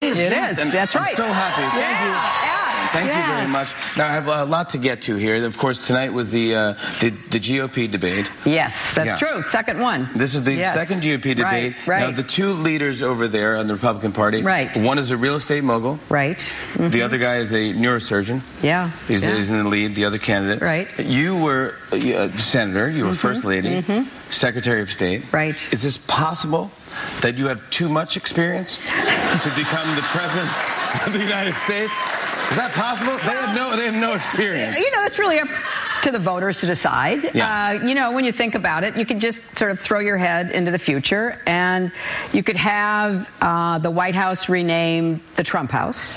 is. It yes. is. And That's right. I'm so happy. Thank you. Thank you very much. Now, I have a lot to get to here. Of course, tonight was the GOP debate. Yes, that's true. Second one. This is the second GOP debate. Right. Now, the two leaders over there on the Republican Party. Right. One is a real estate mogul. Right. Mm-hmm. The other guy is a neurosurgeon. Yeah. He's in the lead, the other candidate. Right. You were senator. You were first lady. Secretary of State. Right. Is this possible that you have too much experience to become the president of the United States? Is that possible? They have no experience. You know, it's really up to the voters to decide. Yeah. You know, when you think about it, you could just sort of throw your head into the future, and you could have the White House renamed the Trump House.